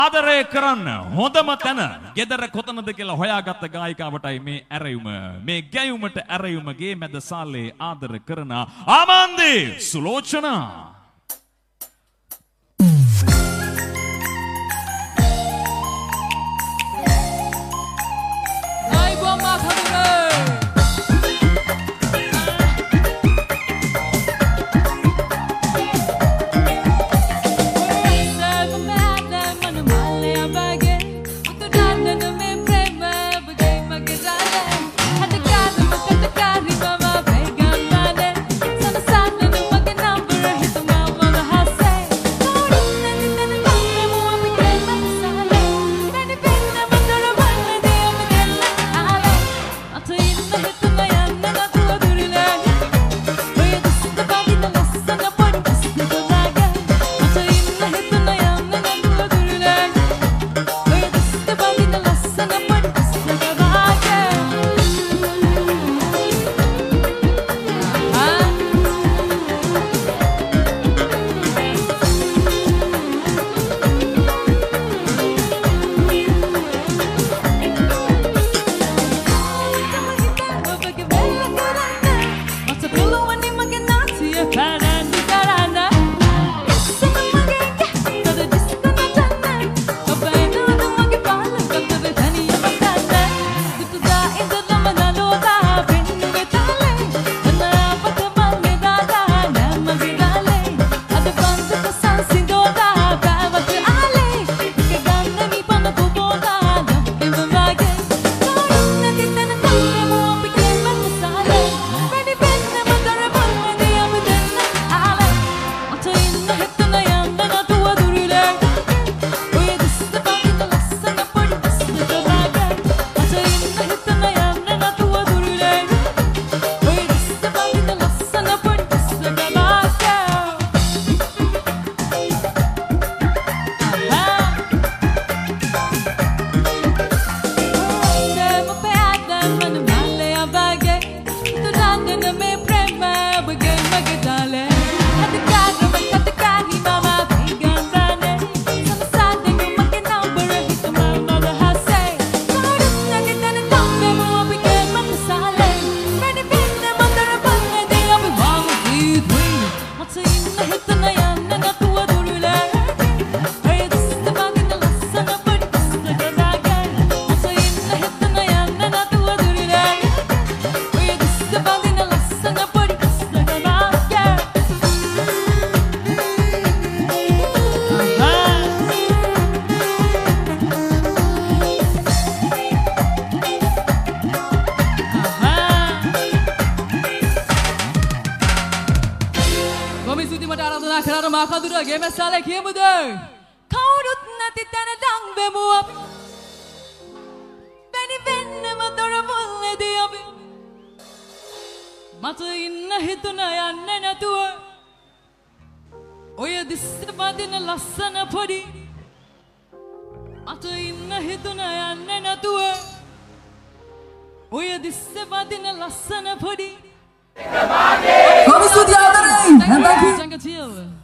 ආදරය කරන්න හොඳම තැන ගෙදර කොතනද කියලා හොයාගත්ත ගායිකාවටයි මේ ඇරයුම. මේ ගැයුමට ඇරයුමගේ මැද සාලේ ආදර කරන ආමන්දේ සුලෝචනා. Gemesaale කියමුද කවුරුත් නැති තැන දන් වෙමු අපි බැනි වෙන්නම දොරවල්ලේදී අපි මට ඉන්න හිතුන යන්නේ නැතුව ඔය දිස්ස වදින ලස්සන පොඩි මට ඉන්න හිතුන යන්නේ නැතුව ඔය දිස්ස වදින ලස්සන පොඩි කොහොමද ආදරේ?